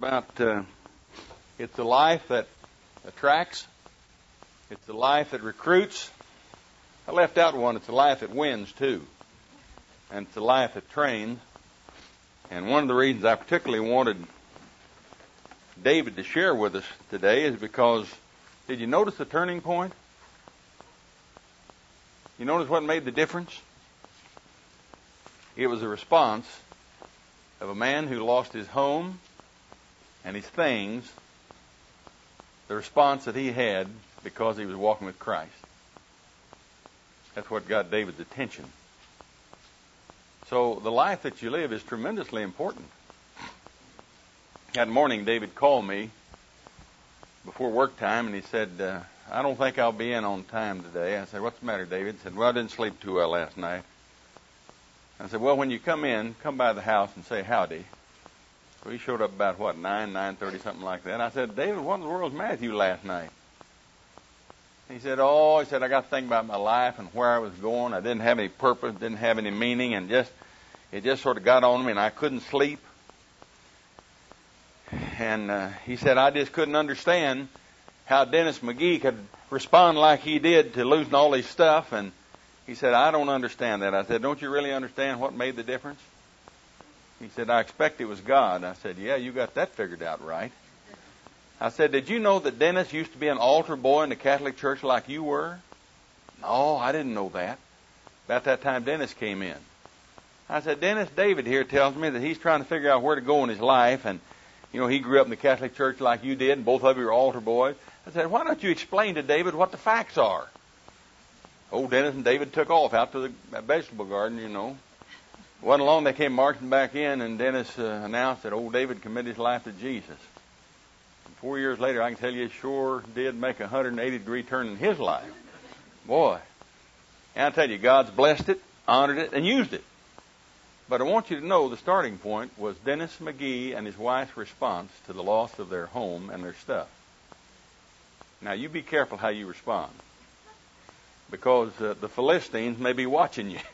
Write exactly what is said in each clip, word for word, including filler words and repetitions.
about uh, it's a life that attracts, it's a life that recruits. I left out one. It's a life that wins too, and it's a life that trains. And one of the reasons I particularly wanted David to share with us today is because, did you notice the turning point? You notice what made the difference? It was a response of a man who lost his home and his things, the response that he had because he was walking with Christ. That's what got David's attention. So the life that you live is tremendously important. That morning, David called me before work time, and he said, uh, I don't think I'll be in on time today. I said, what's the matter, David? He said, well, I didn't sleep too well last night. I said, well, when you come in, come by the house and say howdy. So he showed up about, what, nine, nine thirty, something like that. And I said, David, what in the world's the matter with you last night? He said, oh, he said, I got to think about my life and where I was going. I didn't have any purpose, didn't have any meaning, and just it just sort of got on me, and I couldn't sleep. And uh, he said, I just couldn't understand how Dennis McGee could respond like he did to losing all his stuff. And he said, I don't understand that. I said, don't you really understand what made the difference? He said, I expect it was God. I said, yeah, you got that figured out right. I said, did you know that Dennis used to be an altar boy in the Catholic Church like you were? No, I didn't know that. About that time, Dennis came in. I said, Dennis, David here tells me that he's trying to figure out where to go in his life. And, you know, he grew up in the Catholic Church like you did, and both of you are altar boys. I said, why don't you explain to David what the facts are? Old Dennis and David took off out to the vegetable garden, you know. Wasn't long they came marching back in, and Dennis uh, announced that old David committed his life to Jesus. And four years later, I can tell you, it sure did make a one hundred eighty degree turn in his life. Boy. And I tell you, God's blessed it, honored it, and used it. But I want you to know the starting point was Dennis McGee and his wife's response to the loss of their home and their stuff. Now, you be careful how you respond, because uh, the Philistines may be watching you.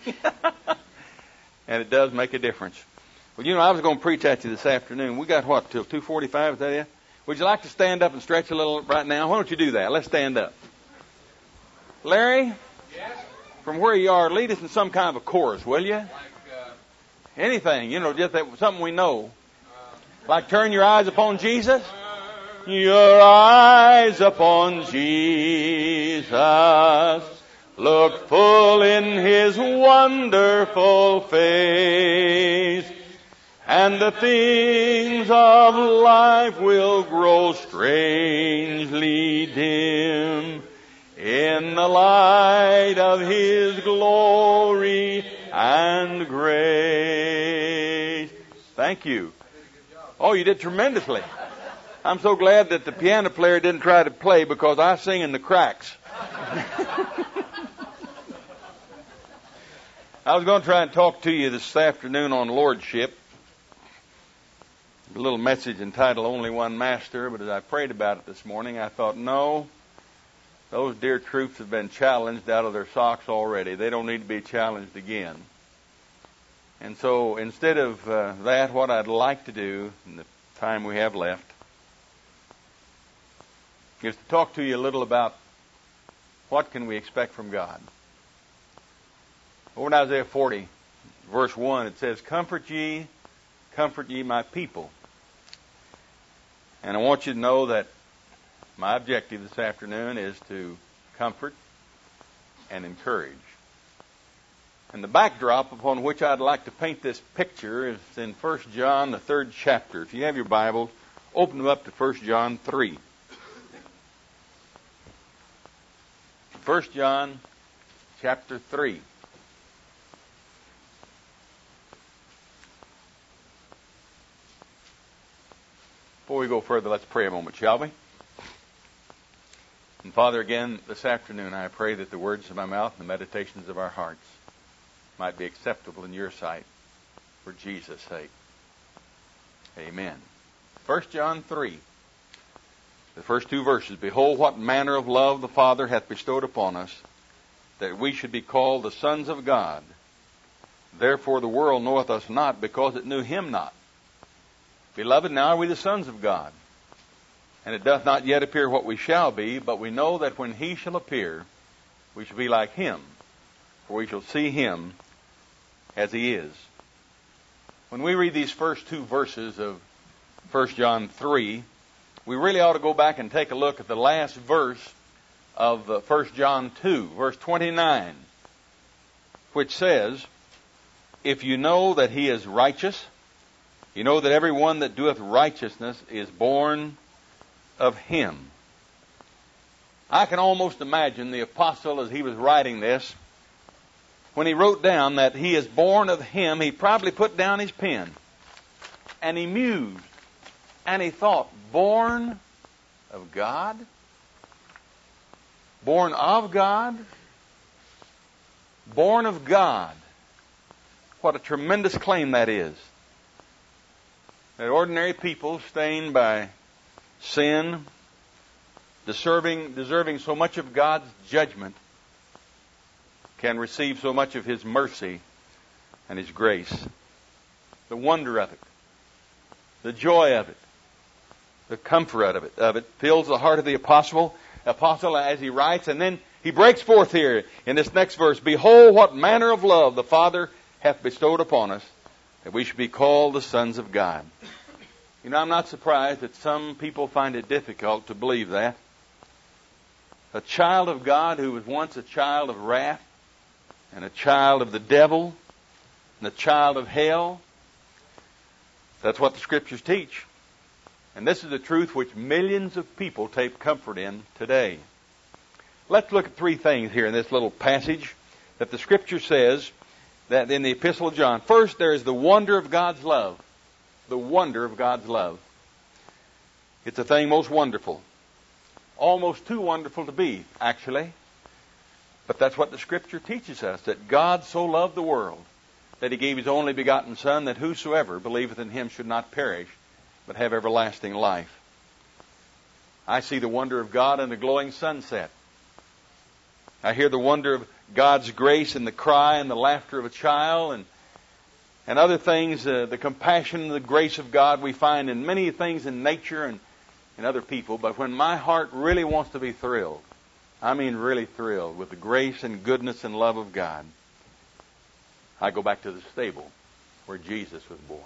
And it does make a difference. Well, you know, I was going to preach at you this afternoon. We got what, till two forty-five, is that it? Would you like to stand up and stretch a little right now? Why don't you do that? Let's stand up. Larry? Yes? From where you are, lead us in some kind of a chorus, will you? Like, uh, anything, you know, just that, something we know. Uh, like turn your eyes upon Jesus. Your eyes upon Jesus. Look full in His wonderful face, and the things of life will grow strangely dim in the light of His glory and grace. Thank you. Oh, you did tremendously. I'm so glad that the piano player didn't try to play, because I sing in the cracks. I was going to try and talk to you this afternoon on lordship. A little message entitled Only One Master, but as I prayed about it this morning, I thought, no, those dear troops have been challenged out of their socks already. They don't need to be challenged again. And so instead of uh, that, what I'd like to do in the time we have left is to talk to you a little about what can we expect from God. Over in Isaiah forty, verse one, it says, Comfort ye, comfort ye my people. And I want you to know that my objective this afternoon is to comfort and encourage. And the backdrop upon which I'd like to paint this picture is in First John, the third chapter. If you have your Bibles, open them up to First John three. First John chapter three. Before we go further, let's pray a moment, shall we? And Father, again, this afternoon, I pray that the words of my mouth and the meditations of our hearts might be acceptable in your sight for Jesus' sake. Amen. First John three, the first two verses. Behold, what manner of love the Father hath bestowed upon us, that we should be called the sons of God. Therefore the world knoweth us not, because it knew Him not. Beloved, now are we the sons of God. And it doth not yet appear what we shall be, but we know that when he shall appear, we shall be like him, for we shall see him as he is. When we read these first two verses of First John three, we really ought to go back and take a look at the last verse of First John two, verse twenty-nine, which says, if you know that he is righteous, you know that every one that doeth righteousness is born of him. I can almost imagine the apostle as he was writing this, when he wrote down that he is born of him, he probably put down his pen and he mused and he thought, born of God? Born of God? Born of God. What a tremendous claim that is. That ordinary people stained by sin, deserving, deserving so much of God's judgment, can receive so much of his mercy and his grace. The wonder of it, the joy of it, the comfort of it, of it fills the heart of the apostle, apostle as he writes, and then he breaks forth here in this next verse, behold what manner of love the Father hath bestowed upon us, that we should be called the sons of God. You know, I'm not surprised that some people find it difficult to believe that. A child of God who was once a child of wrath, and a child of the devil, and a child of hell. That's what the Scriptures teach. And this is the truth which millions of people take comfort in today. Let's look at three things here in this little passage that the Scripture says that in the Epistle of John. First, there is the wonder of God's love. The wonder of God's love. It's a thing most wonderful. Almost too wonderful to be, actually. But that's what the Scripture teaches us, that God so loved the world that he gave his only begotten Son, that whosoever believeth in him should not perish, but have everlasting life. I see the wonder of God in the glowing sunset. I hear the wonder of God's grace in the cry and the laughter of a child, and and other things, uh, the compassion and the grace of God we find in many things in nature and in other people. But when my heart really wants to be thrilled, I mean really thrilled with the grace and goodness and love of God, I go back to the stable where Jesus was born.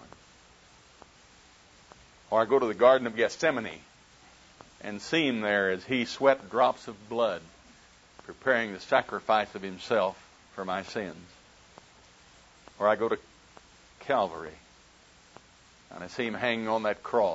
Or I go to the Garden of Gethsemane and see him there as he sweat drops of blood, preparing the sacrifice of himself for my sins. Or I go to Calvary and I see him hanging on that cross,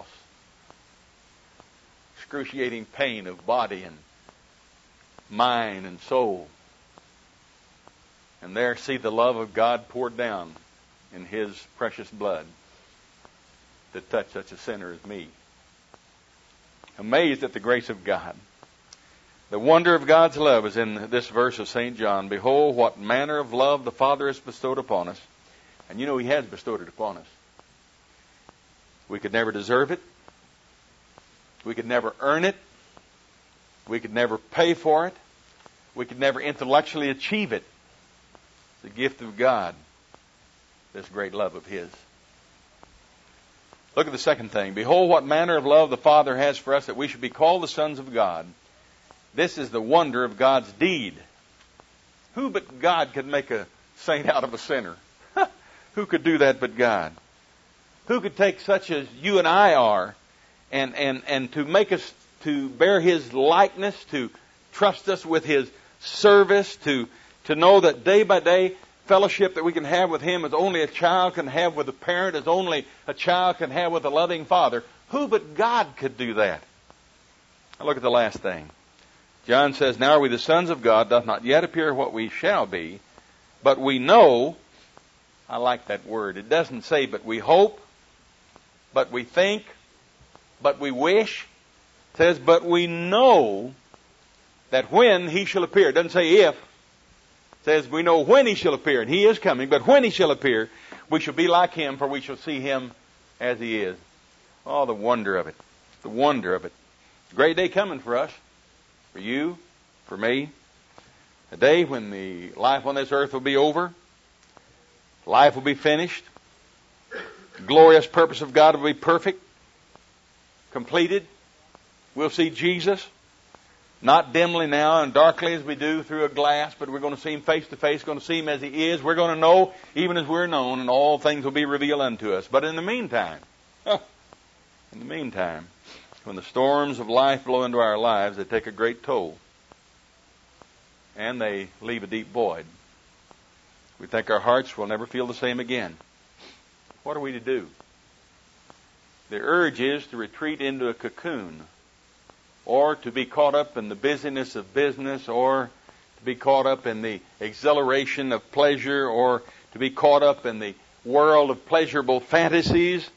excruciating pain of body and mind and soul, and there see the love of God poured down in his precious blood to touch such a sinner as me. Amazed at the grace of God. The wonder of God's love is in this verse of Saint John. Behold, what manner of love the Father has bestowed upon us. And you know he has bestowed it upon us. We could never deserve it. We could never earn it. We could never pay for it. We could never intellectually achieve it. It's the gift of God, this great love of his. Look at the second thing. Behold, what manner of love the Father has for us, that we should be called the sons of God. This is the wonder of God's deed. Who but God could make a saint out of a sinner? Who could do that but God? Who could take such as you and I are and, and, and to make us to bear his likeness, to trust us with his service, to, to know that day by day fellowship that we can have with him as only a child can have with a parent, as only a child can have with a loving father. Who but God could do that? Now look at the last thing. John says, now are we the sons of God, doth not yet appear what we shall be, but we know. I like that word. It doesn't say, but we hope, but we think, but we wish. It says, but we know that when he shall appear. It doesn't say if. It says we know when he shall appear, and he is coming, but when he shall appear, we shall be like him, for we shall see him as he is. Oh, the wonder of it. The wonder of it. Great day coming for us, for you, for me. A day when the life on this earth will be over. Life will be finished. The glorious purpose of God will be perfect. completed. We'll see Jesus, not dimly now and darkly as we do through a glass, but we're going to see Him face to face, going to see Him as He is. We're going to know even as we're known, and all things will be revealed unto us. But in the meantime, in the meantime, when the storms of life blow into our lives, they take a great toll. And they leave a deep void. We think our hearts will never feel the same again. What are we to do? The urge is to retreat into a cocoon, or to be caught up in the busyness of business, or to be caught up in the exhilaration of pleasure, or to be caught up in the world of pleasurable fantasies.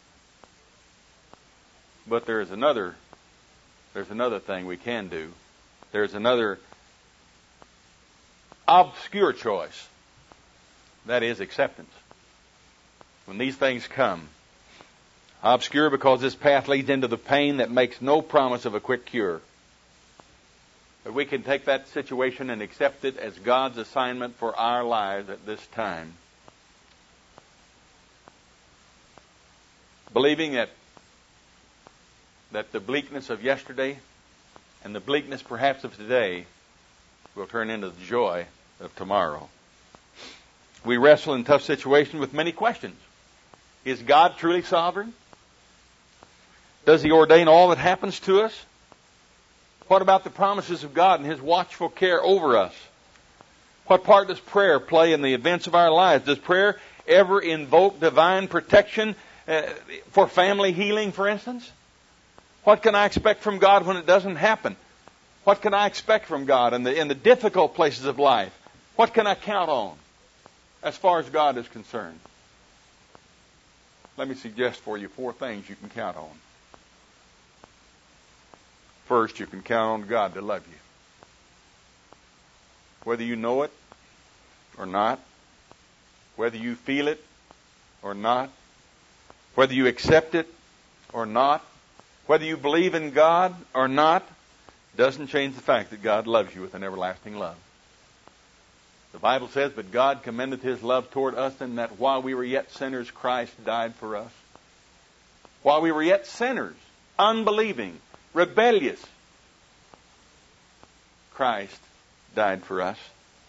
But there's another, there's another thing we can do. There's another obscure choice. That is acceptance. When these things come, obscure because this path leads into the pain that makes no promise of a quick cure. But we can take that situation and accept it as God's assignment for our lives at this time. Believing that that the bleakness of yesterday and the bleakness perhaps of today will turn into the joy of tomorrow. We wrestle in tough situations with many questions. Is God truly sovereign? Does He ordain all that happens to us? What about the promises of God and His watchful care over us? What part does prayer play in the events of our lives? Does prayer ever invoke divine protection uh, for family healing, for instance? What can I expect from God when it doesn't happen? What can I expect from God in the, in the difficult places of life? What can I count on as far as God is concerned? Let me suggest for you four things you can count on. First, you can count on God to love you. Whether you know it or not, whether you feel it or not, whether you accept it or not, whether you believe in God or not, doesn't change the fact that God loves you with an everlasting love. The Bible says, but God commendeth His love toward us in that while we were yet sinners, Christ died for us. While we were yet sinners, unbelieving, rebellious, Christ died for us.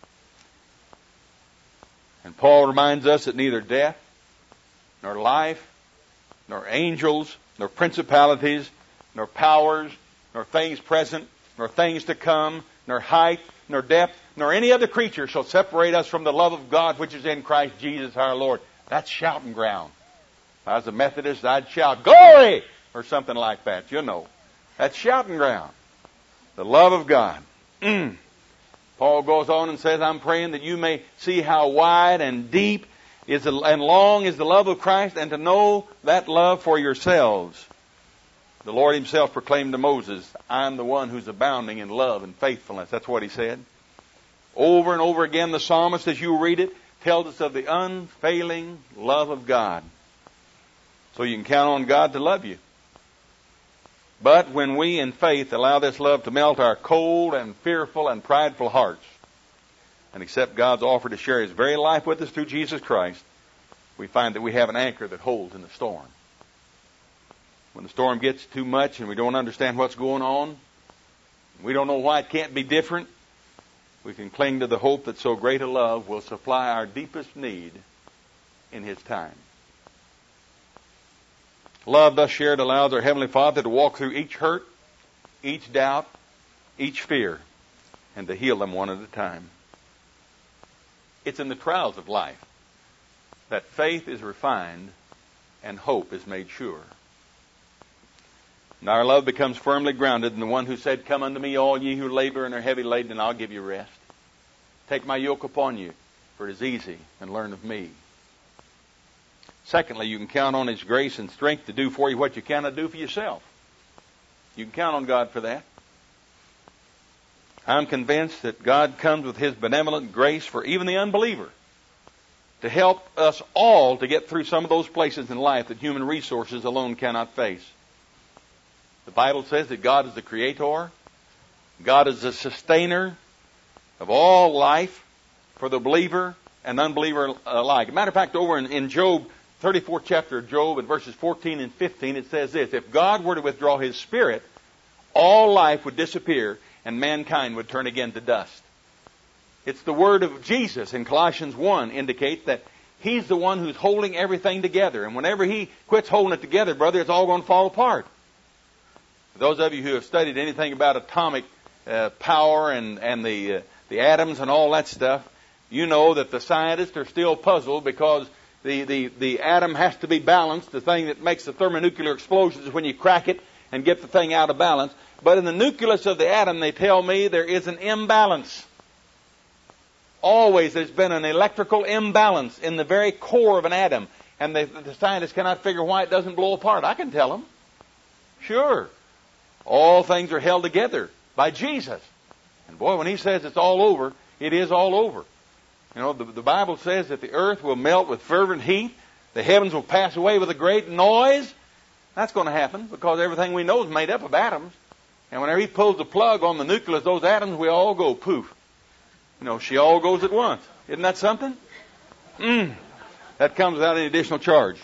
And Paul reminds us that neither death, nor life, nor angels, nor principalities, nor powers, nor things present, nor things to come, nor height, nor depth, nor any other creature shall separate us from the love of God which is in Christ Jesus our Lord. That's shouting ground. If I was a Methodist, I'd shout, glory! Or something like that, you know. That's shouting ground. The love of God. Mm. Paul goes on and says, I'm praying that you may see how wide and deep is the, and long is the love of Christ, and to know that love for yourselves. The Lord Himself proclaimed to Moses, I'm the one who's abounding in love and faithfulness. That's what He said. Over and over again, the psalmist, as you read it, tells us of the unfailing love of God. So you can count on God to love you. But when we in faith allow this love to melt our cold and fearful and prideful hearts and accept God's offer to share His very life with us through Jesus Christ, we find that we have an anchor that holds in the storm. When the storm gets too much and we don't understand what's going on, we don't know why it can't be different, we can cling to the hope that so great a love will supply our deepest need in His time. Love thus shared allows our Heavenly Father to walk through each hurt, each doubt, each fear, and to heal them one at a time. It's in the trials of life that faith is refined and hope is made sure. And our love becomes firmly grounded in the one who said, come unto me, all ye who labor and are heavy laden, and I'll give you rest. Take my yoke upon you, for it is easy, and learn of me. Secondly, you can count on His grace and strength to do for you what you cannot do for yourself. You can count on God for that. I'm convinced that God comes with His benevolent grace for even the unbeliever to help us all to get through some of those places in life that human resources alone cannot face. The Bible says that God is the creator. God is the sustainer of all life for the believer and unbeliever alike. As a matter of fact, over in, in Job thirty-fourth chapter of Job, in verses fourteen and fifteen, it says this: if God were to withdraw His Spirit, all life would disappear and mankind would turn again to dust. It's the word of Jesus in Colossians one indicates that He's the one who's holding everything together. And whenever He quits holding it together, brother, it's all going to fall apart. For those of you who have studied anything about atomic uh, power and, and the, uh, the atoms and all that stuff, you know that the scientists are still puzzled because the, the, the atom has to be balanced. The thing that makes the thermonuclear explosions is when you crack it and get the thing out of balance. But in the nucleus of the atom, they tell me there is an imbalance. Always there's been an electrical imbalance in the very core of an atom. And the, the scientists cannot figure why it doesn't blow apart. I can tell them. Sure. All things are held together by Jesus. And boy, when He says it's all over, it is all over. You know, the, the Bible says that the earth will melt with fervent heat. The heavens will pass away with a great noise. That's going to happen because everything we know is made up of atoms. And whenever He pulls the plug on the nucleus of those atoms, we all go poof. You know, she all goes at once. Isn't that something? Mm. That comes without any additional charge.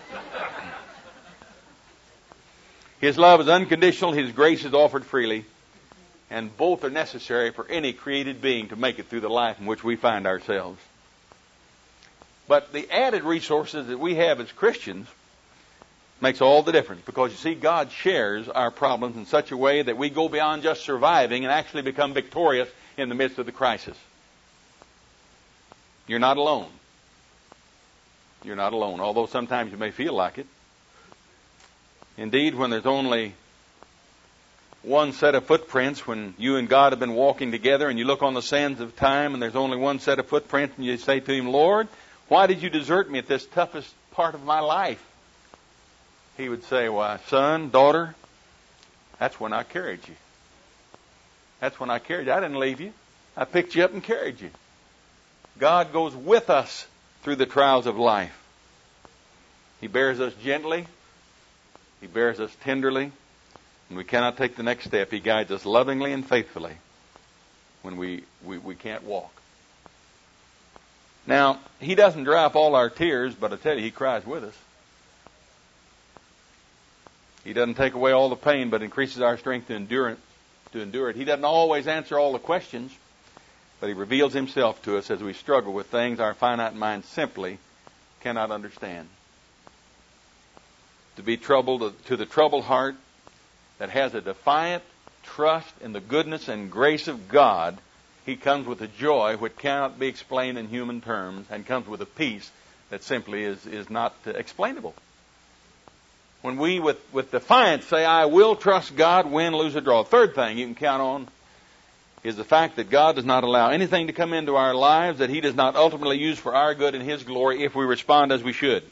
His love is unconditional. His grace is offered freely. And both are necessary for any created being to make it through the life in which we find ourselves. But the added resources that we have as Christians makes all the difference. Because you see, God shares our problems in such a way that we go beyond just surviving and actually become victorious in the midst of the crisis. You're not alone. You're not alone, although sometimes you may feel like it. Indeed, when there's only one set of footprints, when you and God have been walking together and you look on the sands of time and there's only one set of footprints and you say to Him, Lord, why did you desert me at this toughest part of my life? He would say, why, son, daughter, that's when I carried you. That's when I carried you. I didn't leave you. I picked you up and carried you. God goes with us through the trials of life. He bears us gently. He bears us tenderly. When we cannot take the next step, He guides us lovingly and faithfully when we, we, we can't walk. Now, He doesn't dry up all our tears, but I tell you, He cries with us. He doesn't take away all the pain, but increases our strength to endure it. To endure it. He doesn't always answer all the questions, but He reveals Himself to us as we struggle with things our finite mind simply cannot understand. To be troubled, to the troubled heart that has a defiant trust in the goodness and grace of God, He comes with a joy which cannot be explained in human terms, and comes with a peace that simply is, is not explainable. When we, with, with defiance, say, I will trust God, win, lose, or draw. Third thing you can count on is the fact that God does not allow anything to come into our lives that He does not ultimately use for our good and His glory if we respond as we should.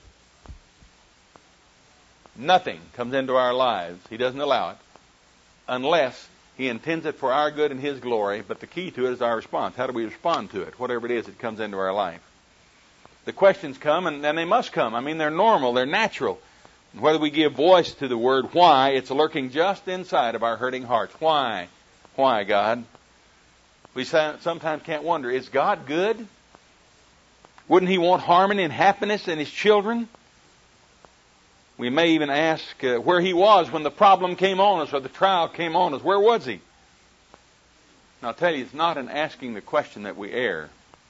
Nothing comes into our lives, He doesn't allow it, unless He intends it for our good and His glory. But the key to it is our response. How do we respond to it, whatever it is that comes into our life? The questions come, and, and they must come. I mean, they're normal, they're natural. Whether we give voice to the word why, it's lurking just inside of our hurting hearts. Why? Why, God? We sometimes can't wonder, is God good? Wouldn't He want harmony and happiness in His children? We may even ask uh, where He was when the problem came on us or the trial came on us. Where was He? Now, I'll tell you, it's not in asking the question that we err,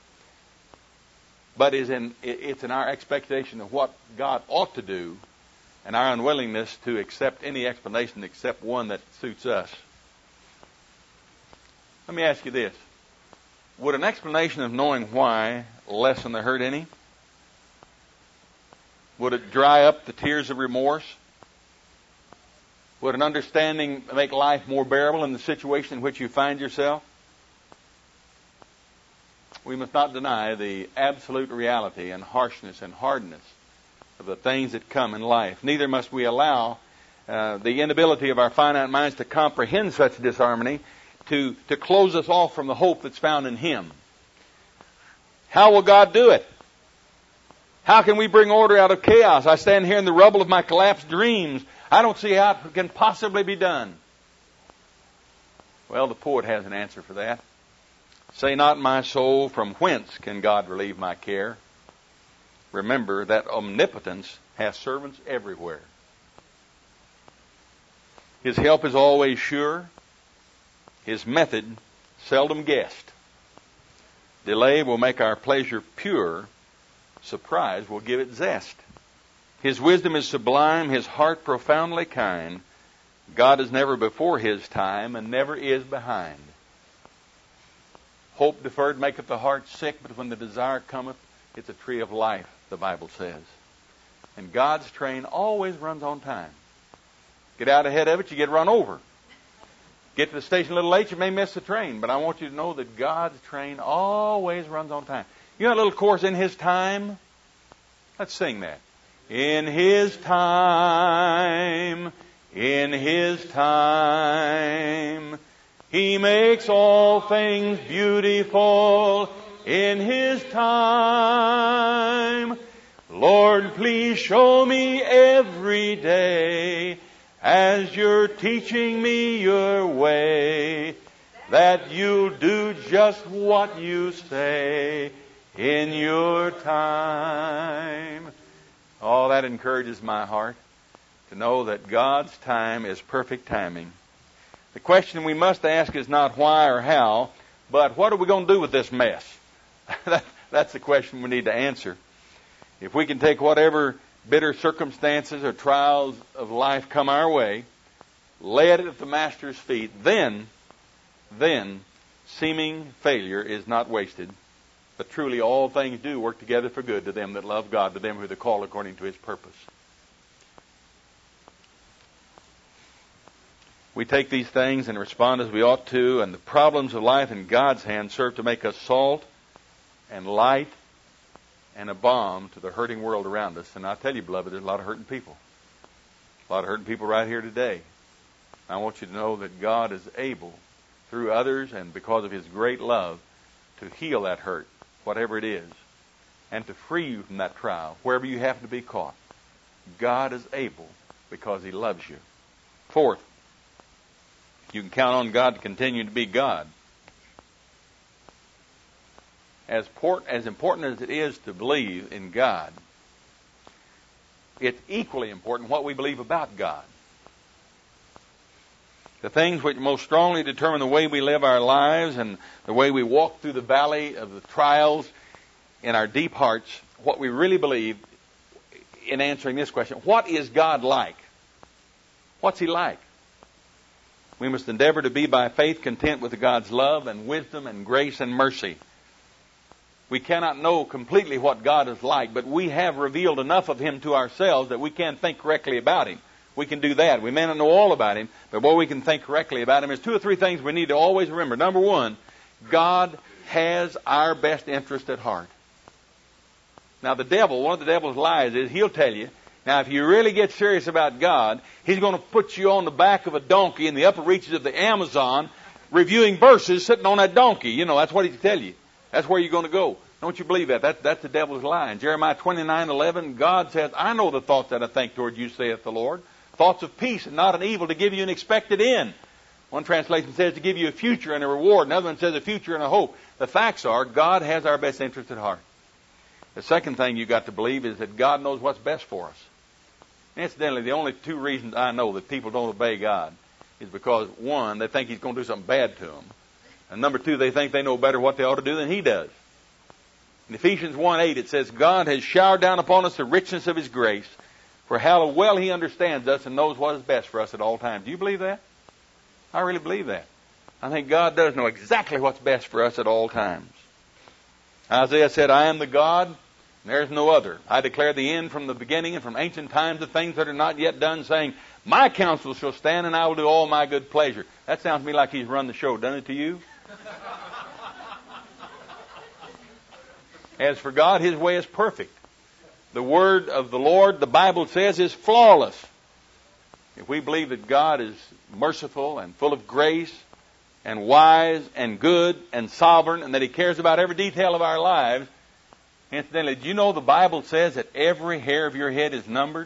but is in, it's in our expectation of what God ought to do and our unwillingness to accept any explanation except one that suits us. Let me ask you this. Would an explanation of knowing why lessen the hurt any? Would it dry up the tears of remorse? Would an understanding make life more bearable in the situation in which you find yourself? We must not deny the absolute reality and harshness and hardness of the things that come in life. Neither must we allow uh, the inability of our finite minds to comprehend such disharmony to, to close us off from the hope that's found in Him. How will God do it? How can we bring order out of chaos? I stand here in the rubble of my collapsed dreams. I don't see how it can possibly be done. Well, the poet has an answer for that. Say not, my soul, from whence can God relieve my care? remember that omnipotence has servants everywhere. His help is always sure. His method seldom guessed. Delay will make our pleasure pure. Surprise will give it zest. His wisdom is sublime, his heart profoundly kind. God is never before his time and never is behind. Hope deferred maketh the heart sick, but when the desire cometh, it's a tree of life, the Bible says. And God's train always runs on time. Get out ahead of it, you get run over. Get to the station a little late, you may miss the train. But I want you to know that God's train always runs on time. You know a little chorus, in his time? Let's sing that. In his time, in his time, he makes all things beautiful. In his time, Lord, please show me every day, as you're teaching me your way, that you'll do just what you say in your time. Oh, that encourages my heart to know that God's time is perfect timing. The question we must ask is not why or how, but what are we going to do with this mess? that, that's the question we need to answer. If we can take whatever bitter circumstances or trials of life come our way, lay it at the Master's feet, then, then seeming failure is not wasted. But truly all things do work together for good to them that love God, to them who are called according to his purpose. We take these things and respond as we ought to, and the problems of life in God's hands serve to make us salt and light and a balm to the hurting world around us. And I tell you, beloved, there's a lot of hurting people. A lot of hurting people right here today. I want you to know that God is able, through others and because of his great love, to heal that hurt, whatever it is, and to free you from that trial, wherever you happen to be caught. God is able because he loves you. Fourth, you can count on God to continue to be God. As, port, as important as it is to believe in God, it's equally important what we believe about God. The things which most strongly determine the way we live our lives and the way we walk through the valley of the trials in our deep hearts, what we really believe in answering this question, what is God like? What's he like? We must endeavor to be by faith content with God's love and wisdom and grace and mercy. We cannot know completely what God is like, but we have revealed enough of him to ourselves that we can think correctly about him. We can do that. We may not know all about him, but what we can think correctly about him is two or three things we need to always remember. Number one, God has our best interest at heart. Now the devil, one of the devil's lies is he'll tell you, now if you really get serious about God, he's going to put you on the back of a donkey in the upper reaches of the Amazon reviewing verses sitting on that donkey. You know, that's what he'll tell you. That's where you're going to go. Don't you believe that? that that's the devil's lie. In Jeremiah twenty-nine eleven, God says, I know the thoughts that I think toward you, saith the Lord. Thoughts of peace and not an evil, to give you an expected end. One translation says to give you a future and a reward. Another one says a future and a hope. The facts are God has our best interest at heart. The second thing you got to believe is that God knows what's best for us. Incidentally, the only two reasons I know that people don't obey God is because, one, they think he's going to do something bad to them. And number two, they think they know better what they ought to do than he does. In Ephesians one eight, it says, God has showered down upon us the richness of his grace, for how well he understands us and knows what is best for us at all times. Do you believe that? I really believe that. I think God does know exactly what's best for us at all times. Isaiah said, I am the God, and there is no other. I declare the end from the beginning and from ancient times the things that are not yet done, saying, my counsel shall stand and I will do all my good pleasure. That sounds to me like he's run the show. Doesn't it to you? As for God, his way is perfect. The word of the Lord, the Bible says, is flawless. If we believe that God is merciful and full of grace and wise and good and sovereign and that he cares about every detail of our lives, incidentally, do you know the Bible says that every hair of your head is numbered?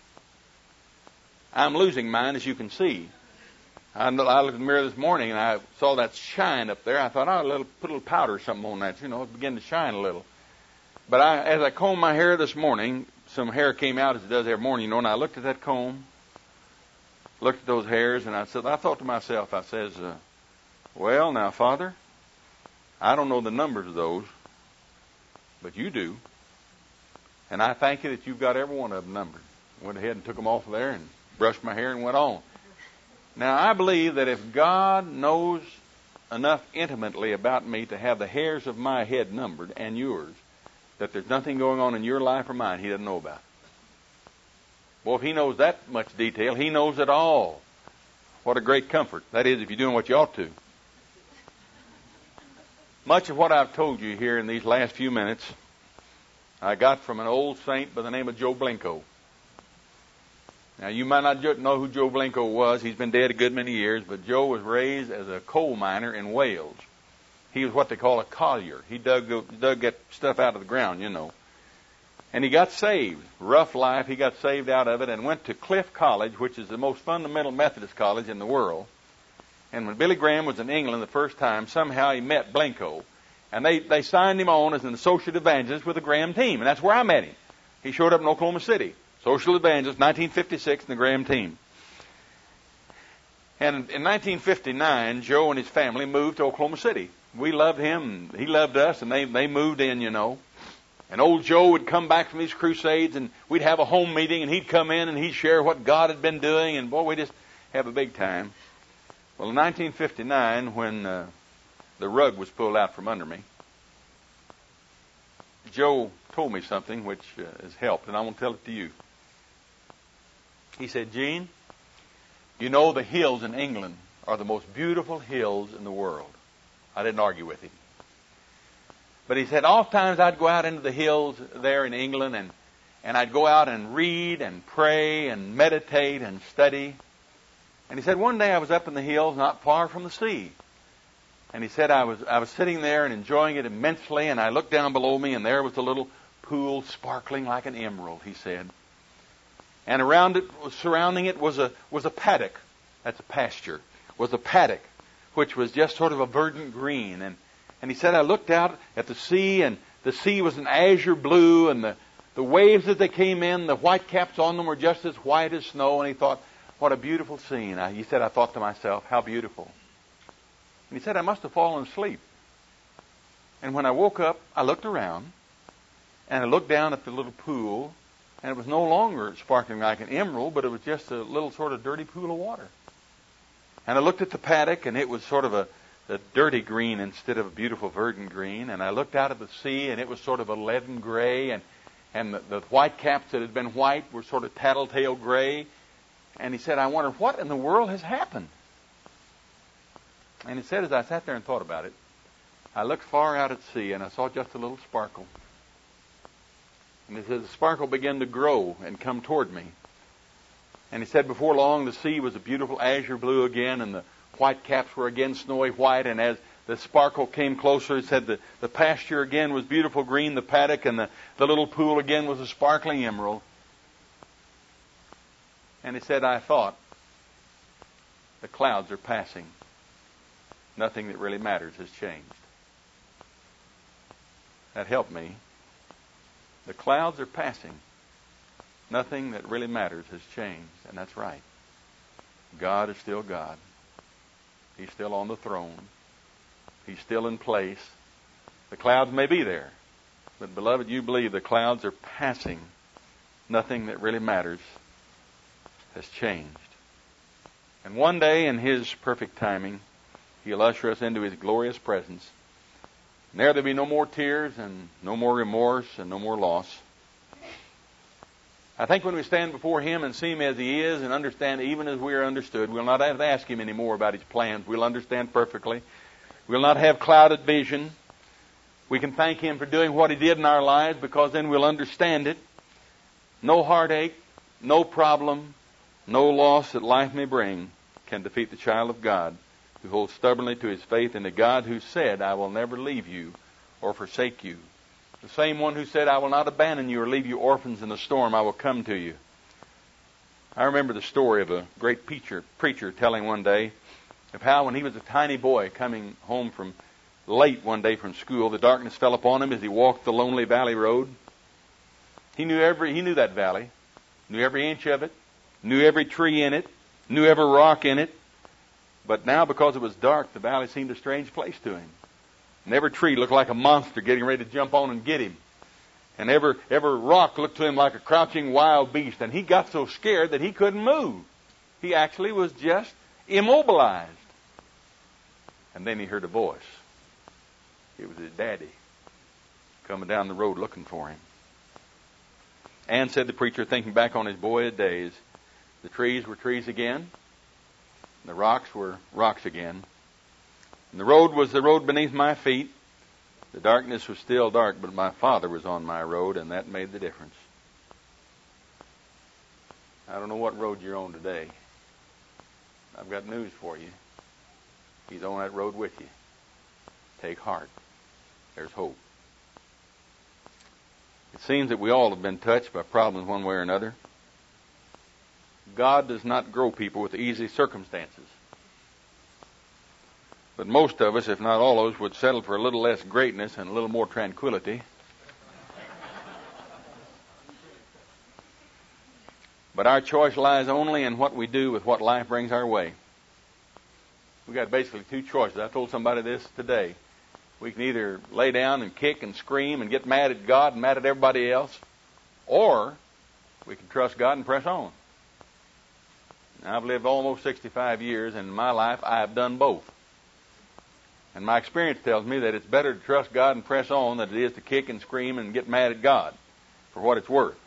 I'm losing mine, as you can see. I looked in the mirror this morning and I saw that shine up there. I thought, oh, a little, put a little powder or something on that. You know, it began to shine a little. But I, as I combed my hair this morning, some hair came out as it does every morning, you know, and I looked at that comb, looked at those hairs, and I said, I thought to myself, I says, uh, well, now, Father, I don't know the numbers of those, but you do. And I thank you that you've got every one of them numbered. Went ahead and took them off of there and brushed my hair and went on. Now, I believe that if God knows enough intimately about me to have the hairs of my head numbered and yours, that there's nothing going on in your life or mine He doesn't know about. Well, if He knows that much detail, He knows it all. What a great comfort. That is, if you're doing what you ought to. Much of what I've told you here in these last few minutes, I got from an old saint by the name of Joe Blenko. Now, you might not know who Joe Blenko was. He's been dead a good many years, but Joe was raised as a coal miner in Wales. He was what they call a collier. He dug, dug that stuff out of the ground, you know. And he got saved. Rough life. He got saved out of it and went to Cliff College, which is the most fundamental Methodist college in the world. And when Billy Graham was in England the first time, somehow he met Blenko. And they, they signed him on as an associate evangelist with the Graham team. And that's where I met him. He showed up in Oklahoma City. Social evangelist, nineteen fifty-six, in the Graham team. And in nineteen fifty-nine, Joe and his family moved to Oklahoma City. We loved him, and he loved us, and they, they moved in, you know. And old Joe would come back from these crusades, and we'd have a home meeting, and he'd come in, and he'd share what God had been doing, and boy, we just have a big time. Well, in nineteen fifty-nine, when uh, the rug was pulled out from under me, Joe told me something which uh, has helped, and I want to tell it to you. He said, Gene, you know the hills in England are the most beautiful hills in the world. I didn't argue with him. But he said, oftentimes I'd go out into the hills there in England, and, and I'd go out and read and pray and meditate and study. And he said, one day I was up in the hills not far from the sea. And he said, I was, I was sitting there and enjoying it immensely, and I looked down below me, and there was a little pool sparkling like an emerald, he said. And around it, surrounding it, was a was a paddock. That's a pasture. Was a paddock, which was just sort of a verdant green. And and he said, I looked out at the sea, and the sea was an azure blue, and the the waves as they came in, the white caps on them were just as white as snow. And he thought, what a beautiful scene. I, he said, I thought to myself, how beautiful. And he said, I must have fallen asleep. And when I woke up, I looked around, and I looked down at the little pool. And it was no longer sparkling like an emerald, but it was just a little sort of dirty pool of water. And I looked at the paddock, and it was sort of a, a dirty green instead of a beautiful verdant green. And I looked out at the sea, and it was sort of a leaden gray. And, and the, the white caps that had been white were sort of tattletale gray. And he said, I wonder what in the world has happened. And he said, as I sat there and thought about it, I looked far out at sea, and I saw just a little sparkle. And he said, the sparkle began to grow and come toward me. And he said, before long, the sea was a beautiful azure blue again, and the white caps were again snowy white. And as the sparkle came closer, he said, the, the pasture again was beautiful green, the paddock, and the, the little pool again was a sparkling emerald. And he said, I thought, the clouds are passing. Nothing that really matters has changed. That helped me. The clouds are passing. Nothing that really matters has changed. And that's right. God is still God. He's still on the throne. He's still in place. The clouds may be there. But, beloved, you believe the clouds are passing. Nothing that really matters has changed. And one day, in His perfect timing, He'll usher us into His glorious presence. And there there'll be no more tears and no more remorse and no more loss. I think when we stand before Him and see Him as He is and understand even as we are understood, we'll not have to ask Him any more about His plans. We'll understand perfectly. We'll not have clouded vision. We can thank Him for doing what He did in our lives, because then we'll understand it. No heartache, no problem, no loss that life may bring can defeat the child of God who holds stubbornly to his faith in the God who said, I will never leave you or forsake you. The same one who said, I will not abandon you or leave you orphans in the storm. I will come to you. I remember the story of a great preacher, preacher telling one day of how when he was a tiny boy coming home from late one day from school, the darkness fell upon him as he walked the lonely valley road. He knew every, he knew that valley, knew every inch of it, knew every tree in it, knew every rock in it. But now, because it was dark, the valley seemed a strange place to him. And every tree looked like a monster getting ready to jump on and get him. And every, every rock looked to him like a crouching wild beast. And he got so scared that he couldn't move. He actually was just immobilized. And then he heard a voice. It was his daddy coming down the road looking for him. And, said the preacher, thinking back on his boyhood days, the trees were trees again, the rocks were rocks again, and the road was the road beneath my feet. The darkness was still dark, but my Father was on my road, and that made the difference. I don't know what road you're on today. I've got news for you. He's on that road with you. Take heart. There's hope. It seems that we all have been touched by problems one way or another. God does not grow people with easy circumstances. But most of us, if not all of us, would settle for a little less greatness and a little more tranquility. But our choice lies only in what we do with what life brings our way. We've got basically two choices. I told somebody this today. We can either lay down and kick and scream and get mad at God and mad at everybody else, or we can trust God and press on. Now, I've lived almost sixty-five years, and in my life I have done both. And my experience tells me that it's better to trust God and press on than it is to kick and scream and get mad at God, for what it's worth.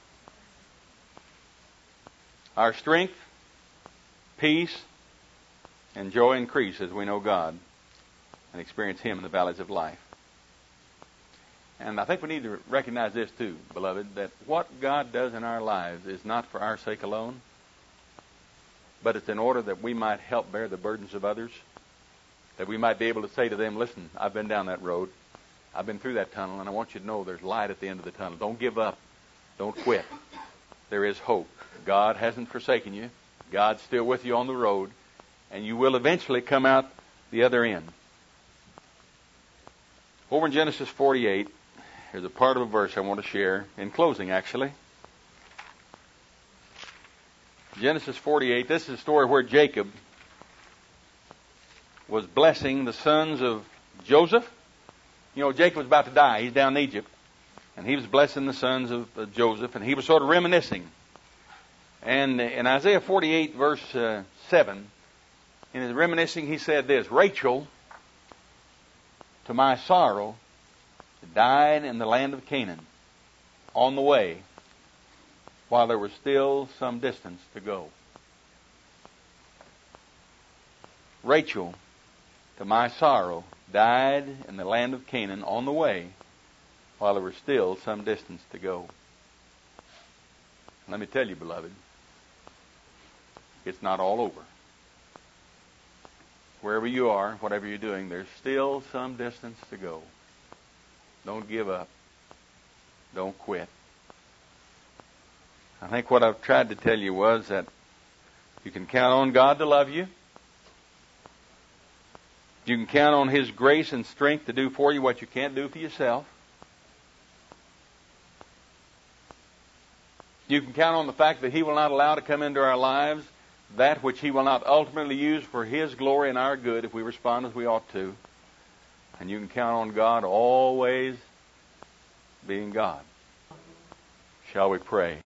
Our strength, peace, and joy increase as we know God and experience Him in the valleys of life. And I think we need to recognize this too, beloved, that what God does in our lives is not for our sake alone, but it's in order that we might help bear the burdens of others, that we might be able to say to them, listen, I've been down that road, I've been through that tunnel, and I want you to know there's light at the end of the tunnel. Don't give up. Don't quit. There is hope. God hasn't forsaken you. God's still with you on the road, and you will eventually come out the other end. Over in Genesis forty-eight, there's a part of a verse I want to share in closing, actually. Genesis forty-eight, this is a story where Jacob was blessing the sons of Joseph. You know, Jacob was about to die. He's down in Egypt. And he was blessing the sons of uh, Joseph, and he was sort of reminiscing. And in Isaiah forty-eight, verse uh, seven, in his reminiscing, he said this, Rachel, to my sorrow, died in the land of Canaan on the way while there was still some distance to go. Rachel, to my sorrow, died in the land of Canaan on the way while there was still some distance to go. Let me tell you, beloved, it's not all over. Wherever you are, whatever you're doing, there's still some distance to go. Don't give up. Don't quit. I think what I've tried to tell you was that you can count on God to love you. You can count on His grace and strength to do for you what you can't do for yourself. You can count on the fact that He will not allow to come into our lives that which He will not ultimately use for His glory and our good if we respond as we ought to. And you can count on God always being God. Shall we pray?